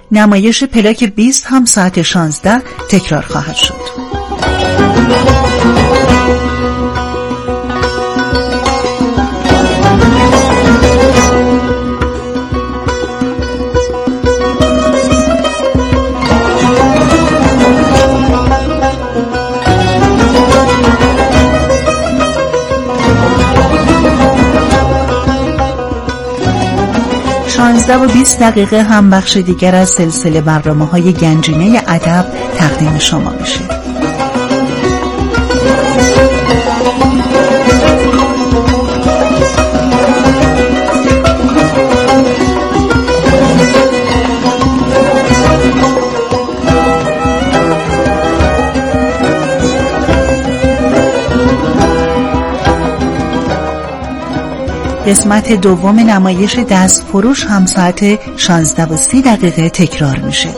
نمایش پلاک 20 هم ساعت 16 تکرار خواهد شد. 16 و 20 دقیقه هم بخش دیگر از سلسله برنامه‌های گنجینه ادب تقدیم شما میشه. قسمت دوم نمایش دستفروش هم ساعت 16 و 30 دقیقه تکرار میشه.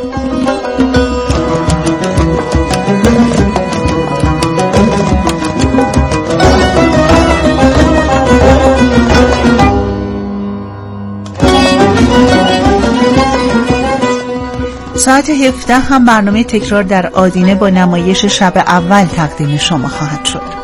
ساعت 17 هم برنامه تکرار در آدینه با نمایش شب اول تقدیم شما خواهد شد.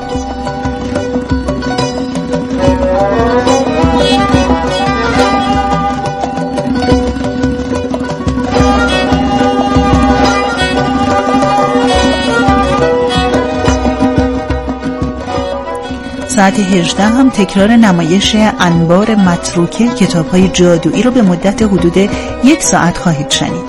ساعت 18 هم تکرار نمایش انبار متروکه کتاب‌های جادویی رو به مدت حدود 1 ساعت خواهید شنید.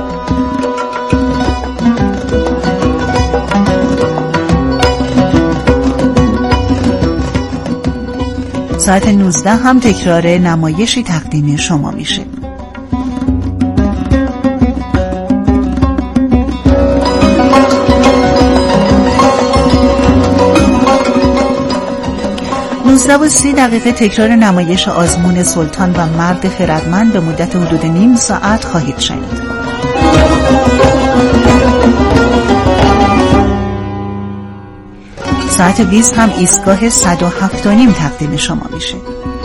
ساعت 19 هم تکرار نمایشی تقدیم شما میشه. و 30 دقیقه تکرار نمایش آزمون سلطان و مرد خردمند به مدت حدود نیم ساعت خواهید شنید. ساعت 20 هم ایستگاه 107.5 تقدیم شما میشه.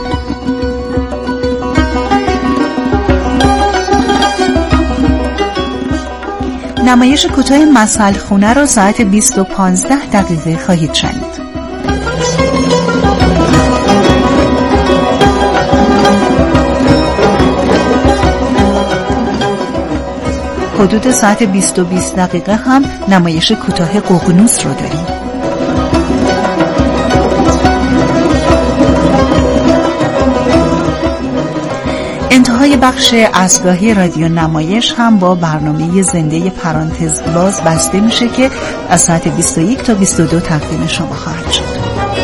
نمایش کوتاه مسئله خونه را ساعت 20 و 15 دقیقه خواهید شنید. حدود ساعت 20 و 20 دقیقه هم نمایش کوتاه ققنوس رو داریم. انتهای بخش اصلاحی رادیو نمایش هم با برنامه زنده پرانتز باز بسته میشه که از ساعت 21 تا 22 تقدیم شما خواهد شد.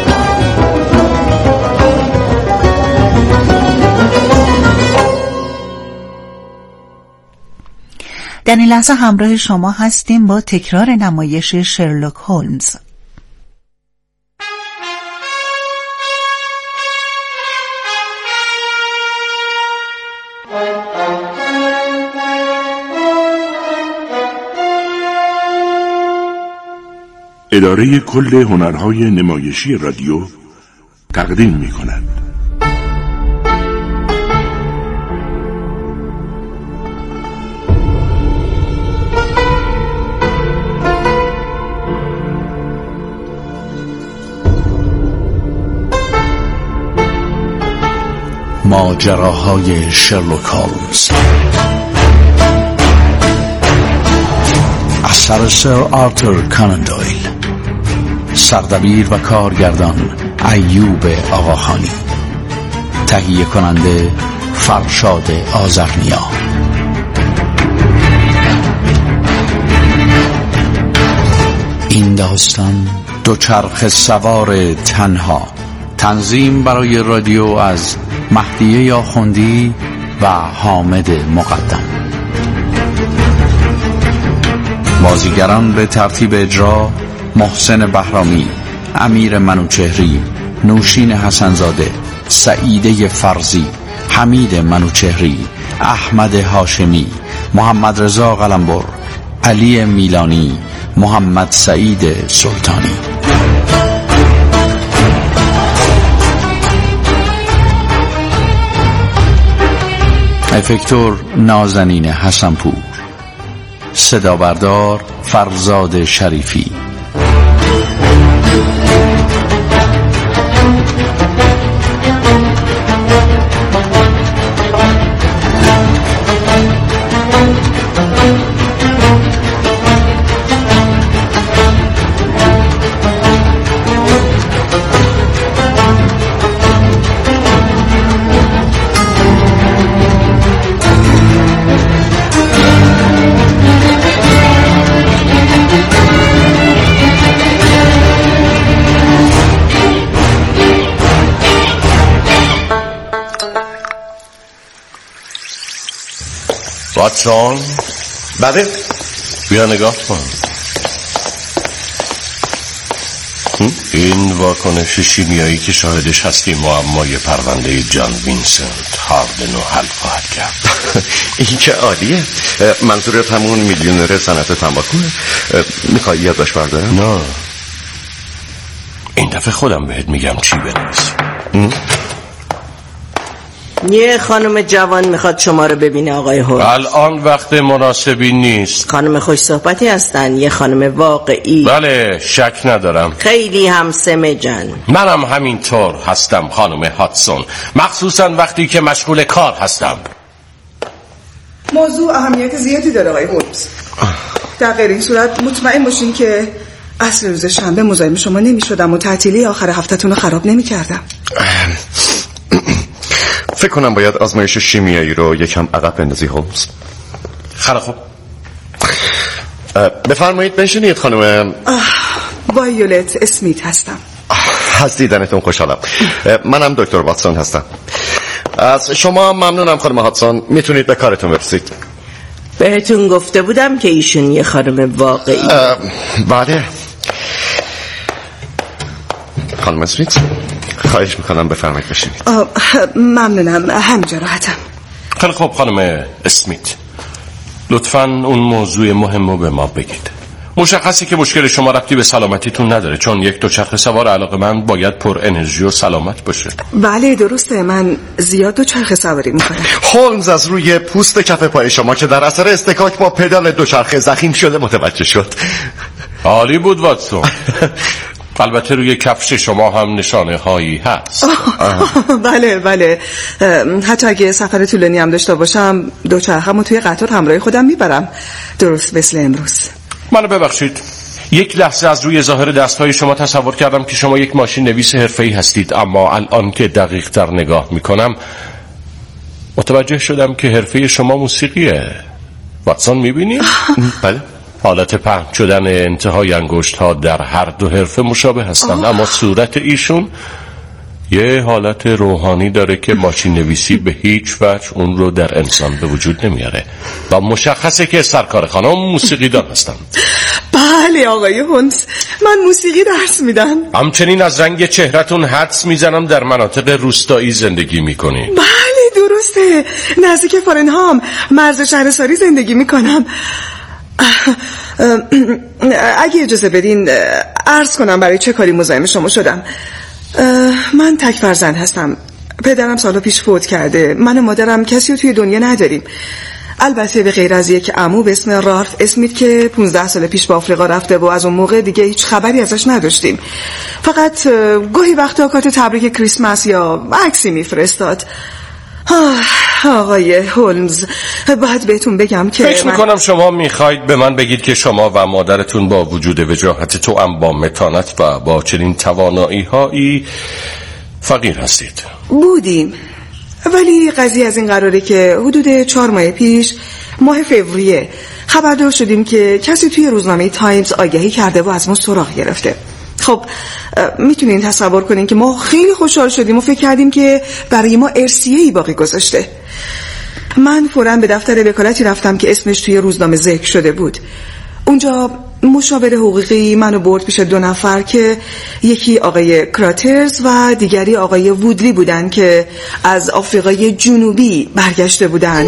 در این لحظه همراه شما هستیم با تکرار نمایش شرلوک هولمز. اداره کل هنرهای نمایشی رادیو تقدیم می‌کند. ماجراهای شرلوک هولمز، اثر سر آرتور کانان دویل، سردبیر و کارگردان ایوب آقاخانی، تهیه کننده فرشاد آذرنیا. این داستان دوچرخه سوار تنها، تنظیم برای رادیو از مهدیه آخوندی و حامد مقدم. بازیگران به ترتیب اجرا: محسن بهرامی، امیر منوچهری، نوشین حسنزاده، سعیده فرزی، حمید منوچهری، احمد هاشمی، محمد رضا قلمبر، علی میلانی، محمد سعید سلطانی. افکتور نازنین حسنپور، صدا بردار فرزاد شریفی. واتسون، بله بیا نگاه کن. این واکنش شیمیایی که شاهدش هستیم معمای پرونده جان وینسنت هاردن رو حل خواهد کرد. این که عالیه. منظورت همون میلیونر صنعت تنباکوه؟ میخوای یادداشت بردارم؟ نه، این دفعه خودم بهت میگم چی بنویس. یه خانم جوان میخواد شما رو ببینه آقای هولمز. الان وقت مناسبی نیست. خانم خوش صحبتی هستن، یه خانم واقعی. بله، شک ندارم. خیلی هم سمجن. منم همینطور هستم خانم هاتسون، مخصوصا وقتی که مشغول کار هستم. موضوع اهمیت زیادی داره آقای هولمز. در غیر این صورت مطمئن باشین که اصل روز شنبه مزاحم شما نمیشدم و تعطیلی آخر هفته‌تون رو خراب نمیکردم. فکر کنم باید آزمایش شیمیایی رو یکم عقب بندازی هولمز. خیلی خوب. بفرمایید بنشینید خانم. وایولت اسمیت هستم. از دیدنتون خوشحالم. منم دکتر واتسون هستم. از شما ممنونم خانم هاتسون، میتونید به کارتون برسید. بهتون گفته بودم که ایشون یه خانم واقعی. بله خانم اسمیت، خواهش میکنم بفرمایید بشینید. ممنونم، همینجا راحتم. خیلی خوب خانم اسمیت، لطفاً اون موضوع مهم رو به ما بگید. مشخصی که مشکل شما ربطی به سلامتیتون نداره، چون یک دوچرخه سوار علاقه‌مند باید پر انرژی و سلامت باشه. بله درسته، من زیاد دوچرخه سواری میکنم. هولمز از روی پوست کف پای شما که در اثر اصطکاک با پدال دوچرخه زخیم شده متوجه شد. عالی بود واتسون. البته روی کفش شما هم نشانه هایی هست. بله حتی اگه سفر طولانی هم داشته باشم دوچرخه‌مو توی قطار همراه خودم میبرم، درست مثل امروز. منو ببخشید، یک لحظه از روی ظاهر دستهای شما تصور کردم که شما یک ماشین نویس حرفه‌ای هستید، اما الان که دقیق تر نگاه میکنم متوجه شدم که حرفه شما موسیقیه. واتسون میبینی؟ بله. حالت پهن شدن انتهای انگشت ها در هر دو حرفه مشابه هستند، اما صورت ایشون یه حالت روحانی داره که ماشین نویسی به هیچ وجه اون رو در انسان به وجود نمیاره و مشخصه که سرکار خانم موسیقی دان هستن. بله آقای هولمز، من موسیقی درس میدم. همچنین از رنگ چهرتون حدس میزنم در مناطق روستایی زندگی میکنی. بله درسته، نزدیک فارنهام، مرز شهرساری زندگی میکنم. اگه اجازه بدین عرض کنم برای چه کاری مزاحم شما شدم. من تک فرزند هستم. پدرم سالا پیش فوت کرده. من و مادرم کسی رو توی دنیا نداریم، البته به غیر از یک عمو به اسم رالف اسمیت که 15 سال پیش به آفریقا رفته و از اون موقع دیگه هیچ خبری ازش نداشتیم. فقط گاهی وقتا کارت تبریک کریسمس یا عکسی میفرستاد. آقای هولمز، باید بهتون بگم که فکر میکنم شما میخواید به من بگید که شما و مادرتون با وجود وجاهت توأم با متانت و با چنین توانایی هایی فقیر هستید. بودیم، ولی قضیه از این قراره که حدود 4 ماه پیش، ماه فوریه، خبردار شدیم که کسی توی روزنامه تایمز آگهی کرده و از ما سراغ گرفته. خب میتونین تصور کنین که ما خیلی خوشحال شدیم و فکر کردیم که برای ما ارثیه‌ای باقی گذاشته. من فوراً به دفتر وکالتی رفتم که اسمش توی روزنامه ذکر شده بود. اونجا مشاور حقوقی منو برد پیش 2 نفر که یکی آقای کراترز و دیگری آقای وودلی بودن که از آفریقای جنوبی برگشته بودن.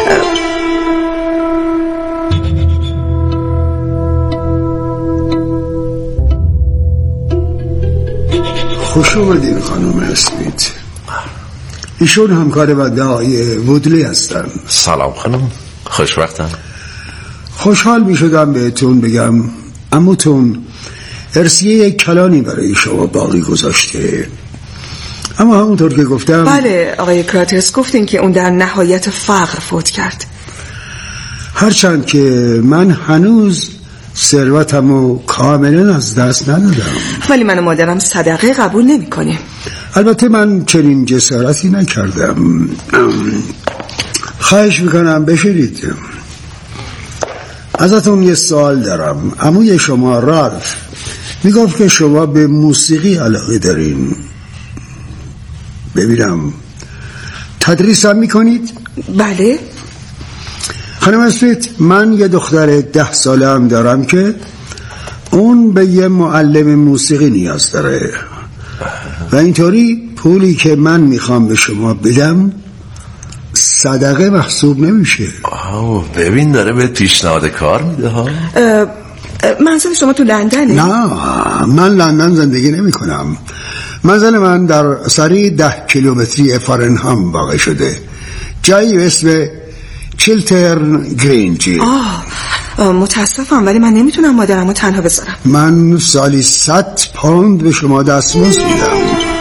خوش اومدین خانم اسمیت. ایشون همکار بنده آقای وودلی هستن. سلام خانم، خوشوقتم. خوشحال می شدم بهتون بگم عموتون ارثیه یک کلانی برای شما باقی گذاشته، اما همونطور که گفتم. بله آقای کراترز، گفتین که اون در نهایت فقر فوت کرد. هرچند که من هنوز ثروتمو کاملا از دست ندادم، ولی من و مادرم صدقه قبول نمی کنیم. البته من چنین جسارتی نکردم. خواهش میکنم بشید. ازتون یه سوال دارم. عموی شما رالف میگفت که شما به موسیقی علاقه دارین. ببینم تدریس هم میکنید؟ بله. خانم اسمیت، من یه دختر 10 ساله هم دارم که اون به یه معلم موسیقی نیاز داره و اینطوری پولی که من میخوام به شما بدم صدقه محسوب نمیشه. ببین داره به پیشنهاد کار میده ها. منزل شما تو لندنه؟ نه، من لندن زندگی نمی کنم. منزل من در سری 10 کیلومتری فارنهام واقع شده، جایی به اسم چیلترن گرینج. متاسفم ولی من نمیتونم مادرمو تنها بذارم. من سالی 100 پوند به شما دستمزد میدم.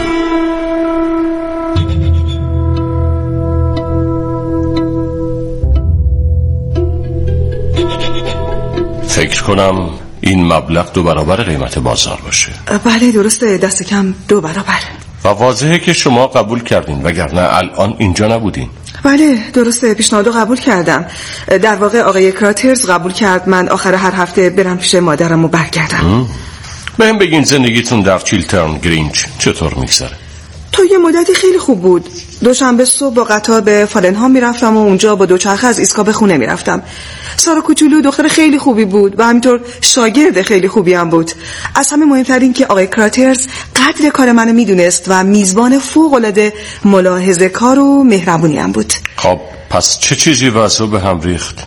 فکر کنم این مبلغ 2 برابر قیمت بازار باشه. بله درسته، دست کم 2 برابر. و واضحه که شما قبول کردین، وگرنه الان اینجا نبودین. بله درسته، پیشنهادو قبول کردم. در واقع آقای کراترز قبول کرد من آخر هر هفته برم پیش مادرم و برگردم. بهم بگین زندگیتون در چیلترن گرینج چطور میگذره؟ تا یه مدتی خیلی خوب بود. دوشنبه صبح با قطار به فالنهام میرفتم و اونجا با دوچرخه از ایستگاه به خونه میرفتم. سارا کوچولو دختر خیلی خوبی بود و همینطور شاگرد خیلی خوبی هم بود. از همه مهمتر این که آقای کراترز قدر کار منو میدونست و میزبان فوق‌العاده ملاحظه کار و مهربونی هم بود. خب پس چه چیزی واسه به هم ریخت؟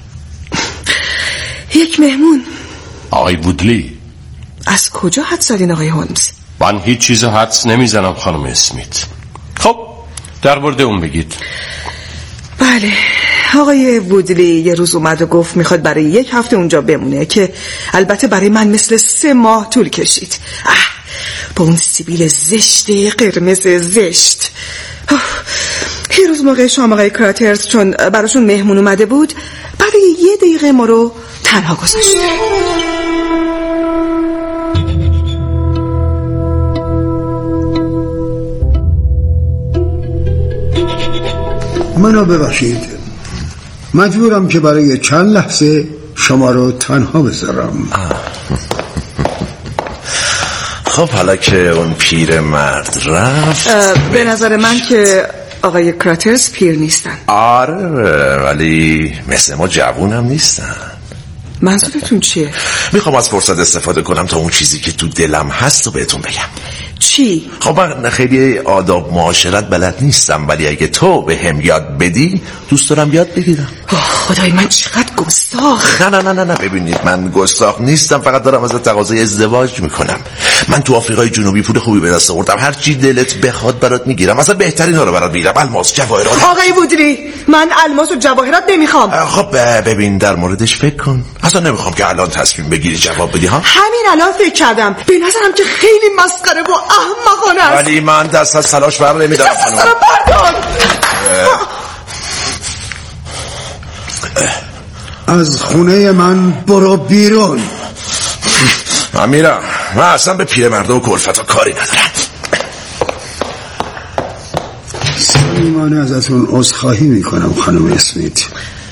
یک مهمون. آقای وودلی. از کجا حدس زدین آقای هولمز؟ من هیچ چیز حدس نمیزنم خانم اسمیت. خب در مورد اون بگید. بله آقای وودلی یه روز اومد و گفت میخواد برای 1 هفته اونجا بمونه، که البته برای من مثل 3 ماه طول کشید. با اون سیبیل زشت قرمز زشت. یه روز موقع شام آقای کراترز چون براشون مهمون اومده بود، برای 1 دقیقه ما رو تنها گذاشت. منو ببخشید، مجبورم که برای چند لحظه شما رو تنها بذارم. خب حالا که اون پیر مرد رفت، به نظر من که آقای کراترز پیر نیستن. آره ولی مثل ما جوون هم نیستن. منظورتون چیه؟ میخوام از فرصت استفاده کنم تا اون چیزی که تو دلم هست رو بهتون بگم. چی؟ خب من خیلی آداب معاشرت بلد نیستم، ولی اگه تو به هم یاد بدی دوست دارم یاد بگیرم. خدای من چقدر گستاخ. نه ببینید من گستاخ نیستم، فقط دارم ازت تقاضای ازدواج میکنم. من تو آفریقای جنوبی پول خوبی به دست آوردم، هر چی دلت بخواد برات میگیرم، مثلا بهترین ها رو برات میگیرم، الماس، جواهرات. آقای وودلی من الماس و جواهرات نمیخوام. خب ببین در موردش فکر کن، اصلا نمیخوام که الان تصمیم بگیری جواب بدی ها. همین الان فکر کردم، به نظرم که خیلی مسخره و احمقانه است. ولی من دست از تلاش بر نمیدارم خانم. دست بردار. از خونه من برو بیرون. من میرم، من اصلا به پیرمرده و کلفتا کاری ندارم. صمیمانه ازتون عذرخواهی میکنم خانم اسمیت.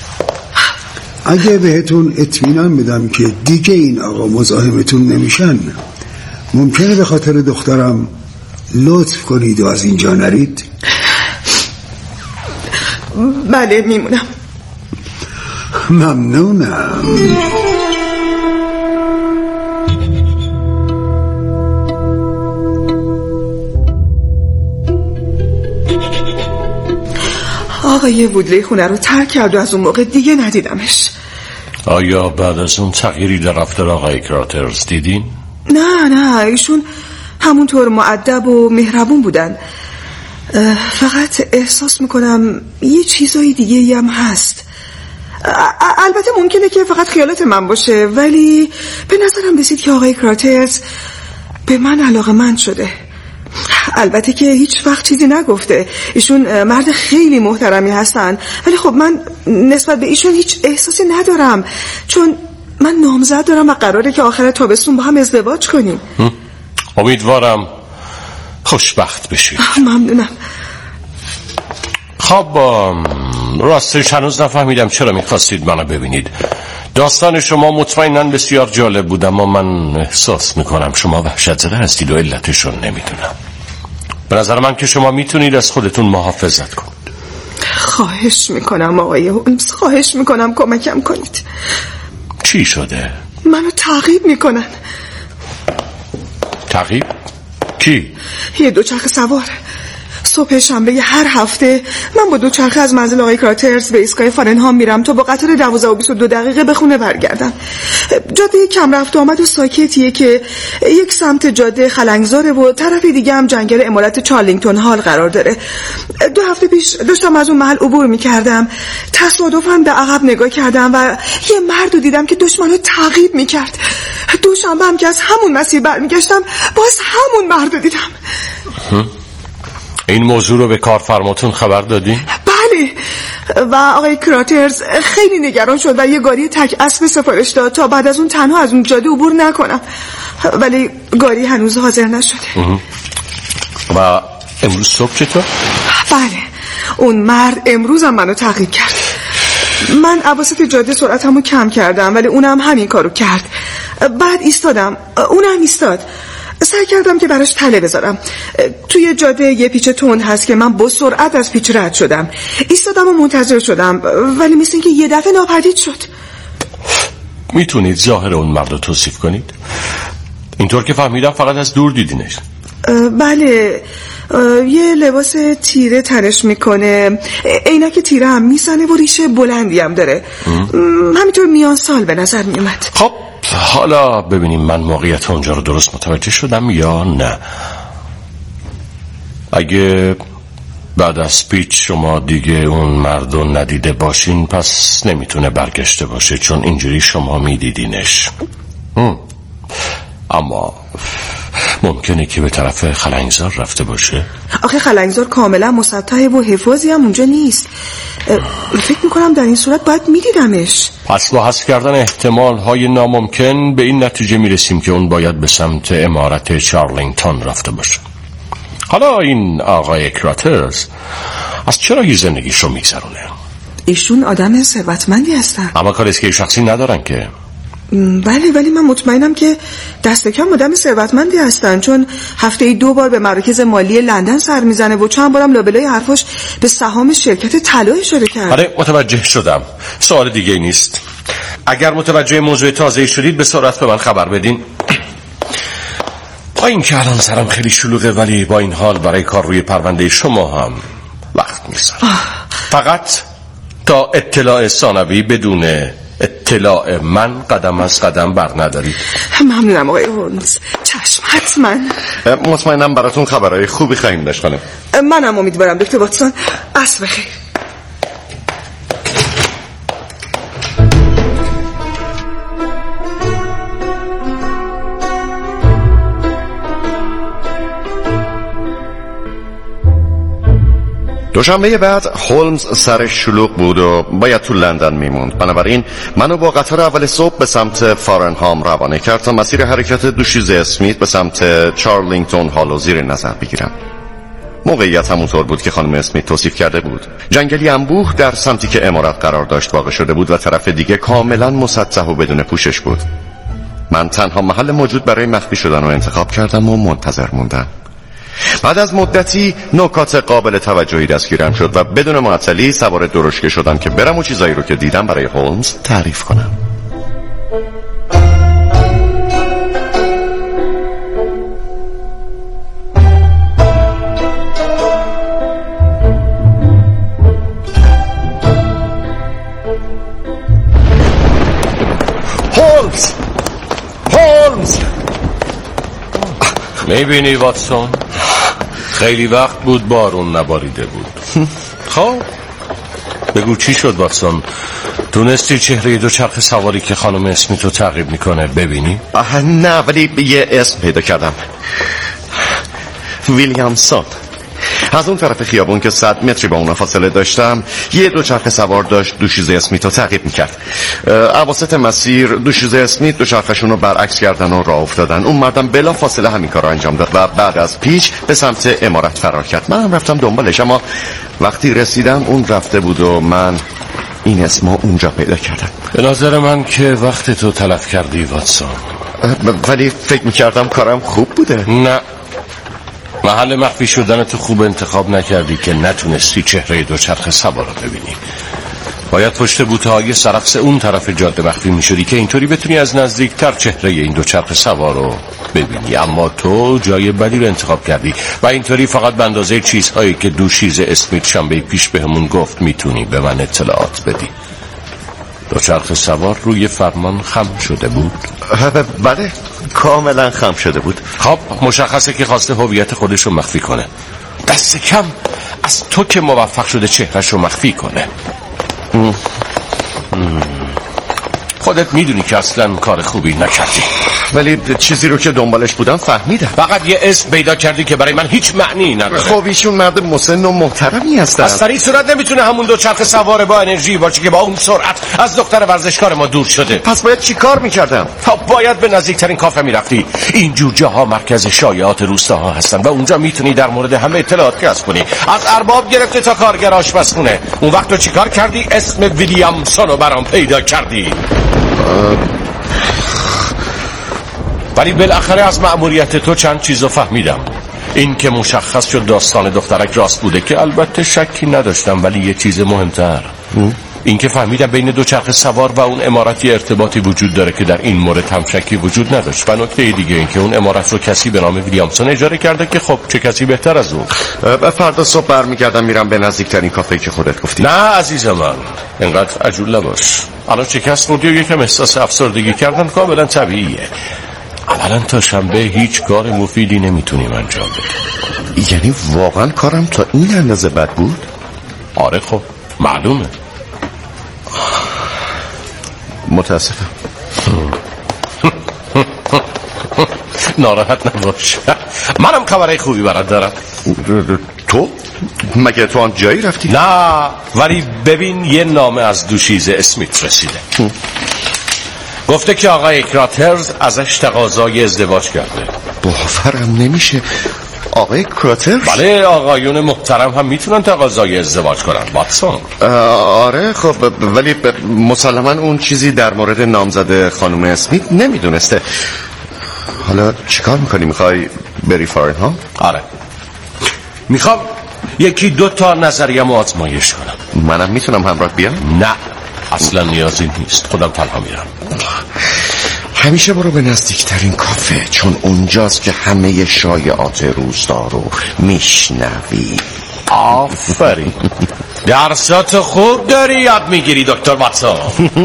اگه بهتون اطمینان بدم که دیگه این آقا مزاحمتون نمیشن، ممکنه به خاطر دخترم لطف کنید و از اینجا نرید؟ بله میمونم. ممنونم. آقای وودلی خونه رو ترک کرد و از اون موقع دیگه ندیدمش. آیا بعد از اون تغییری در رفتار آقای کراترز دیدین؟ نه ایشون همونطور مؤدب و مهربون بودن. فقط احساس میکنم یه چیزای دیگه هم هست. البته ممکنه که فقط خیالات من باشه، ولی به نظرم رسید که آقای کراترز به من علاقه‌مند شده. البته که هیچ وقت چیزی نگفته. ایشون مرد خیلی محترمی هستن، ولی خب من نسبت به ایشون هیچ احساسی ندارم، چون من نامزد دارم و قراره که آخر تابستون با هم ازدواج کنیم. امیدوارم خوشبخت بشید. ممنونم. خب راستش هنوز نفهمیدم چرا میخواستید منو ببینید. داستان شما مطمئناً بسیار جالب بود، اما من احساس میکنم شما وحشت زده هستید و علتشون نمیدونم. به نظر من که شما میتونید از خودتون محافظت کنید. خواهش میکنم آقای هولمز، خواهش میکنم کمکم کنید. چی شده؟ منو تعقیب میکنن. تعقیب؟ کی؟ یه دوچرخه سوار. صبح شنبه هر هفته من با دوچرخه از منزل آقای کراترز به ایستگاه فارنهام میرم تا با قطار 12 و 22 دقیقه به خونه برگردم. جاده کم رفت و آمد و ساکتیه که یک سمت جاده خلنگزاره و طرف دیگه هم جنگل عمارت چارلینگتون هال قرار داره. 2 هفته پیش داشتم از اون محل عبور میکردم، تصادفاً به عقب نگاه کردم و یه مرد رو دیدم که دشمنو تعقیب میکرد. دوشنبه هم که از همون مسیر برمیگشتم باز همون مرد رو دیدم. این موضوع رو به کارفرماتون خبر دادین؟ بله، و آقای کراترز خیلی نگران شد و یه گاری تک اسب سفارش داد تا بعد از اون تنها از اون جاده عبور نکنم، ولی گاری هنوز حاضر نشده. و امروز صبح چطور؟ بله، اون مرد امروز هم منو تعقیب کرد. من اواسط جاده سرعتمو کم کردم ولی اونم همین کارو کرد. بعد ایستادم، اونم ایستاد. سعی کردم که براش تله بذارم. توی جاده یه پیچ تند هست که من با سرعت از پیچ رد شدم. ایستادم و منتظر شدم، ولی مثل این که یه دفعه ناپدید شد. میتونید ظاهر اون مرد رو توصیف کنید؟ اینطور که فهمیدم فقط از دور دیدینش. بله، یه لباس تیره تنش میکنه، عینک تیره هم میزنه و ریشه بلندی هم داره. همینطور میان سال به نظر میومد. خب حالا ببینیم من موقعیت اونجا رو درست متوجه شدم یا نه. اگه بعد از پیچ شما دیگه اون مرد رو ندیده باشین پس نمیتونه برگشته باشه، چون اینجوری شما میدیدینش. اما ممکنه که به طرف خلنگزار رفته باشه. آخه خلنگزار کاملا مسطحه و حفاظی هم اونجا نیست. فکر میکنم در این صورت باید میدیدمش. پس با حذف کردن احتمال های ناممکن به این نتیجه میرسیم که اون باید به سمت عمارت چارلینگتون رفته باشه. حالا این آقای کراترز از چرا زندگیش رو میگذرونه؟ ایشون آدم ثروتمندی هستن. اما کار اسکی شخصی ندارن که. بله، ولی من مطمئنم که دست کم آدم ثروتمندی هستن، چون هفته‌ای 2 بار به مراکز مالی لندن سر میزنه و چند بارم لابلای حرفاش به سهام شرکت طلا اشاره کرد. آره متوجه شدم. سوال دیگه نیست. اگر متوجه موضوع تازه‌ای شدید به سرعت به من خبر بدین. با این که الان سرم خیلی شلوغه، ولی با این حال برای کار روی پرونده شما هم وقت میذارم. فقط تا اطلاع ثانوی بدون اطلاع من قدم از قدم بر ندارید. ممنونم آقای هولمز. چشم، حتما. مطمئنم براتون خبرهای خوبی خواهیم داشت خانم. منم امیدوارم دکتر واتسون. عصر بخیر. دوشنبه بعد هولمز سرش شلوغ بود و باید تو لندن میموند. بنابراین منو با قطار اول صبح به سمت فارنهام روانه کرد تا مسیر حرکت دوشیزه اسمیت به سمت چارلینگتون هالو زیر نظر بگیرم. موقعیت همونطور بود که خانم اسمیت توصیف کرده بود. جنگلی انبوه در سمتی که عمارت قرار داشت واقع شده بود و طرف دیگه کاملا مسطح و بدون پوشش بود. من تنها محل موجود برای مخفی شدن رو انتخاب کردم و منتظر موندم. بعد از مدتی نکات قابل توجهی دستگیرم شد و بدون معطلی سوار درشکه شدم که برم و چیزایی رو که دیدم برای هولمز تعریف کنم. هولمز میبینی واتسون؟ خیلی وقت بود بارون نباریده بود. خب بگو چی شد واتسون؟ تونستی چهره دوچرخه سواری که خانم اسمیتو تعقیب میکنه ببینی؟ نه، ولی یه اسم پیدا کردم، ویلیامسون. از اون طرف خیابون که 100 متری با اون فاصله داشتم یه دوچرخه سوار داشت دوشیزه اسمیتو تعقیب میکرد. اواسط مسیر دوشیزه اسمیت دوچرخشون رو برعکس کردن و راه افتادن. اون مردم بلا فاصله همین کار رو انجام داد و بعد از پیچ به سمت عمارت فرار کرد. منم رفتم دنبالش، اما وقتی رسیدم اون رفته بود و من این اسمو اونجا پیدا کردم. به نظر من که وقت تو تلف کردی واتسون. ولی فکر میکردم کارم خوب بوده. نه، محل مخفی شدن تو خوب انتخاب نکردی که نتونستی چهره دوچرخه سوار رو ببینی. باید پشت بوته‌های سرفس اون طرف جاده مخفی میشدی که اینطوری بتونی از نزدیکتر چهره این دوچرخه سوار رو ببینی، اما تو جای بدی رو انتخاب کردی و اینطوری فقط به اندازه چیزهایی که دوشیزه اسمیت شنبه پیش بهمون گفت میتونی به من اطلاعات بدی. دوچرخه سوار روی فرمان خم شده بود؟ بله، کاملا خم شده بود. خب مشخصه که خواسته هویت خودش رو مخفی کنه. دست کم از تو که موفق شده چهرش رو مخفی کنه. خودت میدونی که اصلا کار خوبی نکردی، ولی چیزی رو که دنبالش بودم فهمیدم. فقط یه اسم پیدا کردی که برای من هیچ معنی نداره. خب ایشون مرد مسن و محترمی هستن. از طریق صورت نمیتونه همون دوچرخه سوار با انرژی باشه که با اون سرعت از دختر ورزشکار ما دور شده. پس باید چی کار میکردم؟ باید به نزدیکترین کافه میرفتی. اینجور جاها مرکز شایعات روستاها هستن و اونجا میتونی در مورد همه اطلاعات کسب کنی، از ارباب گرفته تا کارگر آشپزخونه. اون وقت تو چیکار کردی؟ اسم ویلیامسون رو برام پیدا کردی. ولی بالاخره از مأموریت تو چند چیزو فهمیدم. این که مشخص شد داستان دخترک راست بوده که البته شکی نداشتم، ولی یه چیز مهمتر، این که فهمیدم بین دوچرخه سوار و اون عمارتی ارتباطی وجود داره که در این مورد هم شکی وجود نداشت. و نکته دیگه این که اون عمارت رو کسی به نام ویلیامسون اجاره کرده که خب چه کسی بهتر از اون. فردا صبح برمیگردم میرم به نزدیکترین کافه‌ای که خودت گفتی. نه عزیز من، اینقدر عجول نباش. الان شکست خوردی و یکم احساس افسردگی کردن کاملا طبیعیه. اولا تا شنبه هیچ کار مفیدی نمیتونیم انجام بدیم. یعنی واقعا کارم تا این اندازه بد بود؟ آره خب معلومه. متاسفم. ناراحت نباش، منم خبرای خوبی برات دارم. تو؟ مگه تو آن جایی رفتی؟ نه، ولی ببین یه نامه از دوشیزه اسمیت رسیده. گفته که آقای کراترز ازش تقاضای ازدواج کرده. باورم نمیشه. آقای کراترز؟ بله، آقایون محترم هم میتونن تقاضای ازدواج کنن واتسون. آره خب، ولی مسلما اون چیزی در مورد نامزد خانم اسمیت نمیدونسته. حالا چیکار میکنی؟ میخوای بری فارنهام؟ آره، میخوام یکی دو تا نظریه‌مو آزمایش کنم. منم میتونم همراه بیام؟ نه اصلا نیازی نیست، خودم تنها میرم. همیشه برو به نزدیکترین کافه، چون اونجاست که همه شایعات روستا رو میشنوی. آفرین، درسات خوب داری یاد میگیری دکتر واتسون.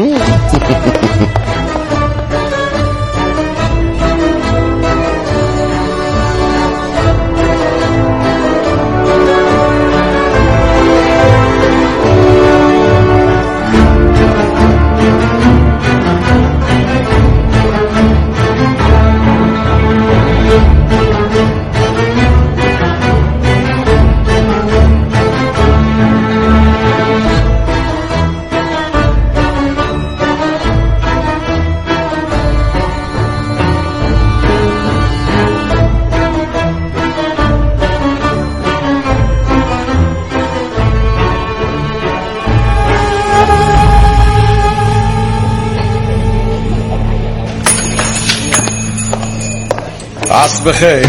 عصر بخیر.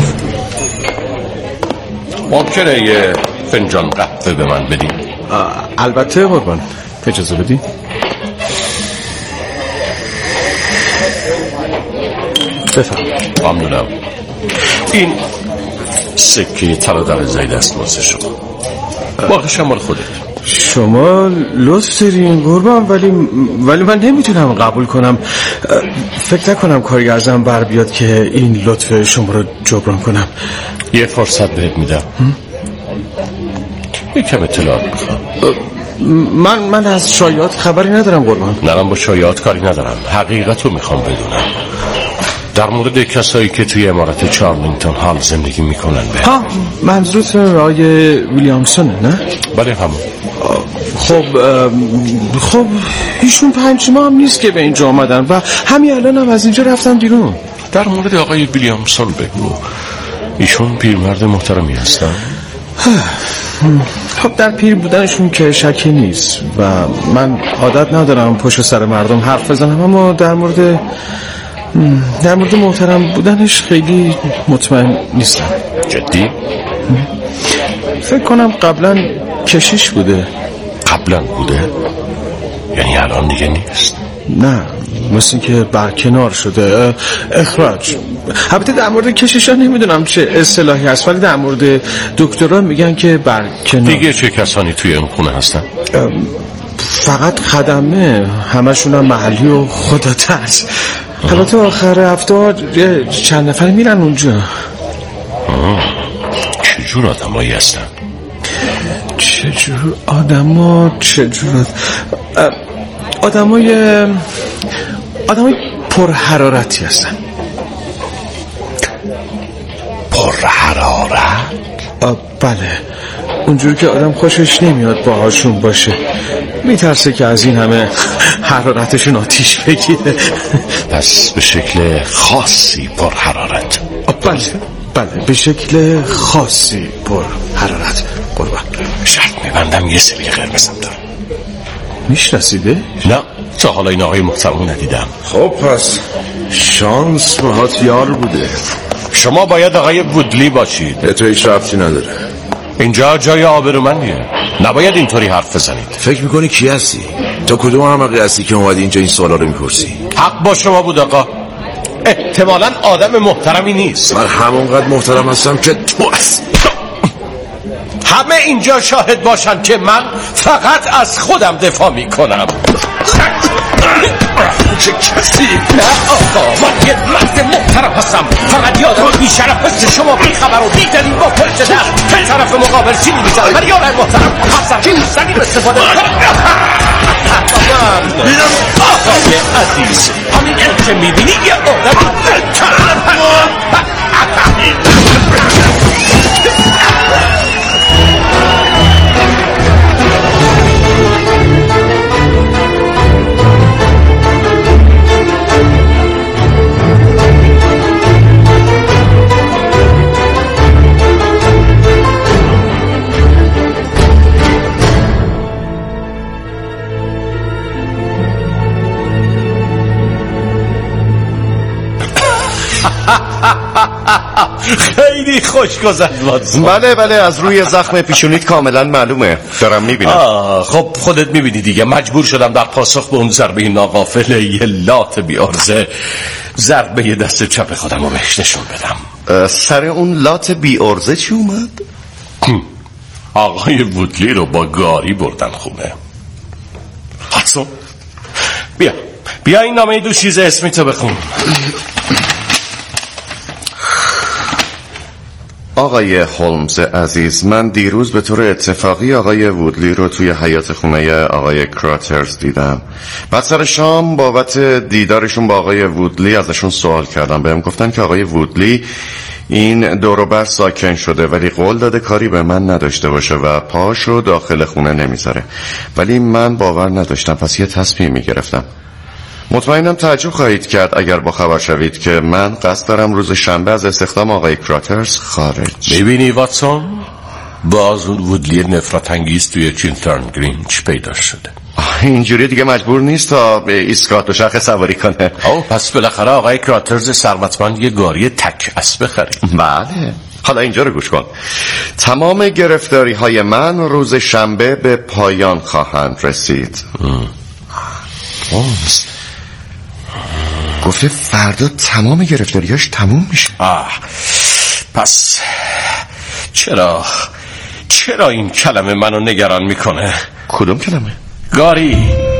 ممکنه یه فنجان قهوه به من بدی؟ البته قربان، اجازه بدی؟ بفهم. ممنونم. این سکه طلا در زیر دست واسه شما. باقیش مال خودت. شما لطف دارین قربان، ولی من نمیتونم قبول کنم. فکر نکنم کاری ازم بر بیاد که این لطف شما رو جبران کنم. یه فرصت بهت میدم. یکم اطلاعات میخوام. من از شایعات خبری ندارم قربان. نرم با شایعات کاری ندارم، حقیقت رو میخوام بدونم در مورد کسایی که توی امارت چارلینگتون هال زندگی میکنن. ها، منظورت آقای ویلیامسونه نه؟ بله همون. خب ایشون 5 ماه هم نیست که به اینجا آمدن و همین الان هم از اینجا رفتن بیرون. در مورد آقای ویلیامسون بگو، ایشون پیرمرد محترمی هستن؟ خب در پیر بودنشون که شکی نیست و من عادت ندارم پشت سر مردم حرف بزنم، اما در مورد محترم بودنش خیلی مطمئن نیستم. جدی؟ فکر کنم قبلا کشیش بوده. قبلا بوده؟ یعنی الان دیگه نیست؟ نه، مثل این که برکنار شده، اخراج. البته در مورد کشیشا نمیدونم چه اصطلاحی هست، ولی در مورد دکترها میگن که برکنار. دیگه چه کسانی توی اون خونه هستن؟ فقط خدمه، همشون هم محلی و خدا ترس. البته آخر هفته چند نفر میرن اونجا. چجور آدمایی هستن؟ چجور آدمای پر حرارتی هستن. پر حرارت؟ بله، اونجور که آدم خوشش نمیاد باهاشون باشه، میترسه که از این همه حرارتشون آتیش بگیره. پس به شکل خاصی پر حرارت؟ بله به شکل خاصی پر حرارت. قربان شرط میبندم یه سری قرمزم دارم. میشناسیده؟ نه، تا حالا این آقای محترم ندیدم. خب پس شانس مهات یار بوده. شما باید آقای وودلی باشید. به تو هیچ ربطی نداره. اینجا جای آبرومندیه، نباید اینطوری حرف بزنید. فکر میکنی کی هستی؟ تو کدوم احمقی هستی که اومدی اینجا این سوالا رو میپرسی؟ حق با شما بود آقا، احتمالاً آدم محترمی نیست. من همونقدر محترم هستم که تو هست. همه اینجا شاهد باشن که من فقط از خودم دفاع میکنم. چه کسی؟ نه آقا، من یه مرد محترم هستم، فقط یادم بیشرف مثل شما بیخبر و بیدلیل با پلچ دست که طرف مقابل سیلی میزنه، ولی یادم محترم حفظم مستقیم استفاده آقای عزیز، همین که میبینی یه آدم خیلی خوش گذشت واتسون. بله از روی زخم پیشونیت کاملا معلومه، دارم میبینم. خب خودت میبینی دیگه، مجبور شدم در پاسخ به اون ضربه ناقافل یه لات بیارزه ضربه دست چپ خودم رو بهش نشون بدم. سر اون لات بیارزه چی اومد؟ آقای وودلی رو با گاری بردن خونه. واتسون بیا این نامه دوشیزه اسمیتو بخون. آقای هولمز عزیز، من دیروز به طور اتفاقی آقای وودلی رو توی حیاط خونه آقای کراترز دیدم. بعد سر شام بابت دیدارشون با آقای وودلی ازشون سوال کردم. بهم گفتن که آقای وودلی این دور و بر ساکن شده ولی قول داده کاری به من نداشته باشه و پاشو داخل خونه نمیذاره، ولی من باور نداشتم، پس یه تصمیم گرفتم. مطمئنم تعجب خواهید کرد اگر با خبر شوید که من قصد دارم روز شنبه از استخدام آقای کراترز خارج. میبینی واتسون، باز اون وودلی نفرت انگیز توی چیلترن گرینچ پیدا شده. اینجوری دیگه مجبور نیست تا به ایستگاه دوچرخه سواری کنه. پس بالاخره آقای کراترز ثروتمند یه گاری تک اسب خرید. بله. حالا اینجا رو گوش کن. تمام گرفتاری های من روز شنبه به پایان خواهند رسید. گفته فردا تمام گرفتاریاش تموم میشه. پس چرا این کلمه منو نگران میکنه؟ کدوم کلمه؟ گاری.